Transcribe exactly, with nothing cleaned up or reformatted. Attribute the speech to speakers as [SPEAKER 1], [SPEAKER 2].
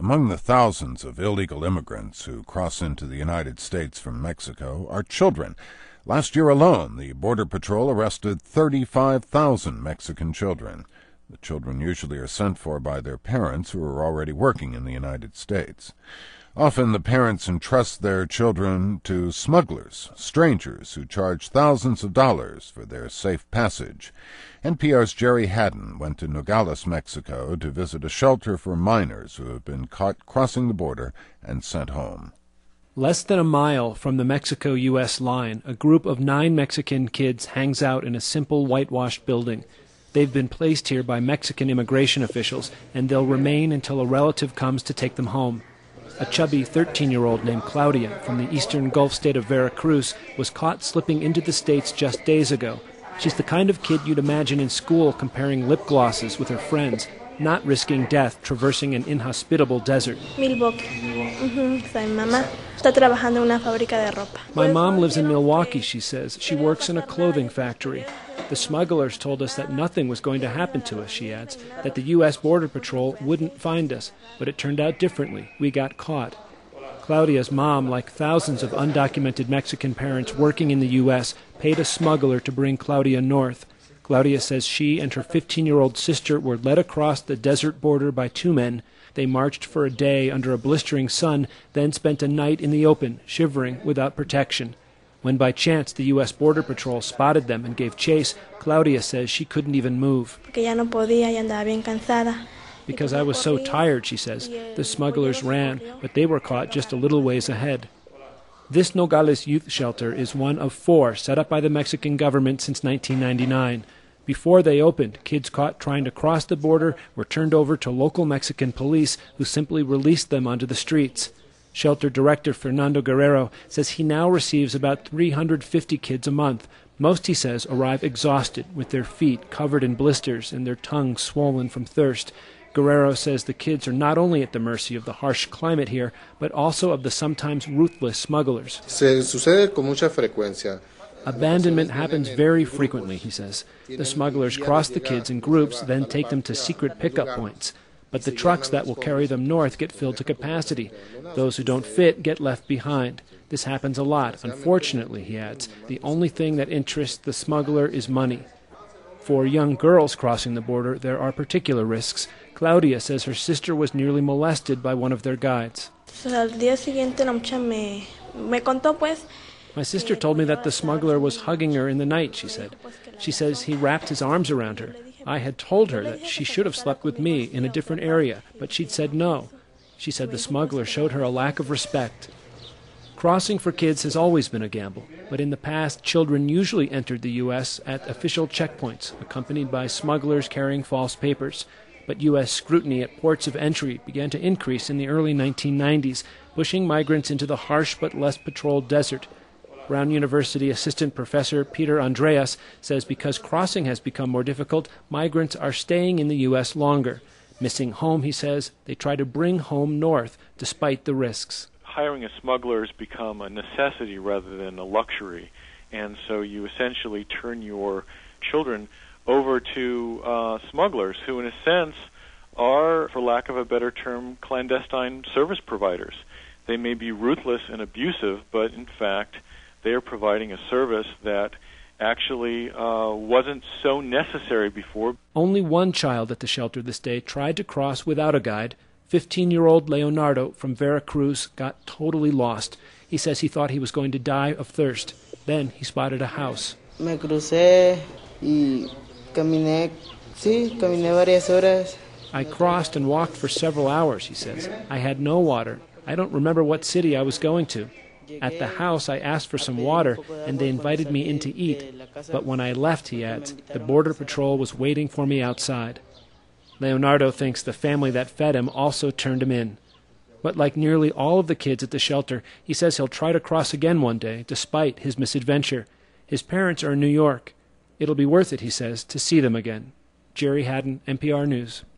[SPEAKER 1] Among the thousands of illegal immigrants who cross into the United States from Mexico are children. Last year alone, the Border Patrol arrested thirty-five thousand Mexican children. The children usually are sent for by their parents who are already working in the United States. Often the parents entrust their children to smugglers, strangers who charge thousands of dollars for their safe passage. N P R's Jerry Haddon went to Nogales, Mexico, to visit a shelter for minors who have been caught crossing the border and sent home.
[SPEAKER 2] Less than a mile from the Mexico U S line, a group of nine Mexican kids hangs out in a simple whitewashed building. They've been placed here by Mexican immigration officials, and they'll remain until a relative comes to take them home. A chubby thirteen-year-old named Claudia from the eastern Gulf state of Veracruz was caught slipping into the States just days ago. She's the kind of kid you'd imagine in school comparing lip glosses with her friends, not risking death traversing an inhospitable desert.
[SPEAKER 3] Milwaukee. Mm-hmm. Mi mamá está trabajando en una fábrica de ropa.
[SPEAKER 2] My mom lives in Milwaukee, she says. She works in a clothing factory. The smugglers told us that nothing was going to happen to us, she adds, that the U S Border Patrol wouldn't find us, but it turned out differently. We got caught. Claudia's mom, like thousands of undocumented Mexican parents working in the U S, paid a smuggler to bring Claudia north. Claudia says she and her fifteen-year-old sister were led across the desert border by two men. They marched for a day under a blistering sun, then spent a night in the open, shivering without protection. When by chance the U S Border Patrol spotted them and gave chase, Claudia says she couldn't even move. Because I was so tired, she says. The smugglers ran, but they were caught just a little ways ahead. This Nogales Youth Shelter is one of four set up by the Mexican government since nineteen ninety-nine. Before they opened, kids caught trying to cross the border were turned over to local Mexican police, who simply released them onto the streets. Shelter director Fernando Guerrero says he now receives about three hundred fifty kids a month. Most, he says, arrive exhausted, with their feet covered in blisters and their tongues swollen from thirst. Guerrero says the kids are not only at the mercy of the harsh climate here, but also of the sometimes ruthless smugglers.
[SPEAKER 4] Se sucede con mucha frecuencia.
[SPEAKER 2] Abandonment happens very frequently, he says. The smugglers cross the kids in groups, then take them to secret pickup points. But the trucks that will carry them north get filled to capacity. Those who don't fit get left behind. This happens a lot. Unfortunately, he adds, the only thing that interests the smuggler is money. For young girls crossing the border, there are particular risks. Claudia says her sister was nearly molested by one of their guides. My sister told me that the smuggler was hugging her in the night, she said. She says he wrapped his arms around her. I had told her that she should have slept with me in a different area, but she'd said no. She said the smuggler showed her a lack of respect. Crossing for kids has always been a gamble, but in the past, children usually entered the U S at official checkpoints, accompanied by smugglers carrying false papers. But U S scrutiny at ports of entry began to increase in the early nineteen nineties, pushing migrants into the harsh but less patrolled desert. Brown University assistant professor Peter Andreas says because crossing has become more difficult, migrants are staying in the U S longer. Missing home, he says, they try to bring home north despite the risks.
[SPEAKER 5] Hiring a smuggler has become a necessity rather than a luxury, and so you essentially turn your children over to uh, smugglers who, in a sense, are, for lack of a better term, clandestine service providers. They may be ruthless and abusive, but in fact, they are providing a service that actually uh, wasn't so necessary before.
[SPEAKER 2] Only one child at the shelter this day tried to cross without a guide. fifteen-year-old Leonardo from Veracruz got totally lost. He says he thought he was going to die of thirst. Then he spotted a house.
[SPEAKER 6] Me crucé y caminé, sí, caminé varias horas.
[SPEAKER 2] I crossed and walked for several hours, he says. I had no water. I don't remember what city I was going to. At the house, I asked for some water, and they invited me in to eat. But when I left, he adds, the Border Patrol was waiting for me outside. Leonardo thinks the family that fed him also turned him in. But like nearly all of the kids at the shelter, he says he'll try to cross again one day, despite his misadventure. His parents are in New York. It'll be worth it, he says, to see them again. Jerry Haddon, N P R News.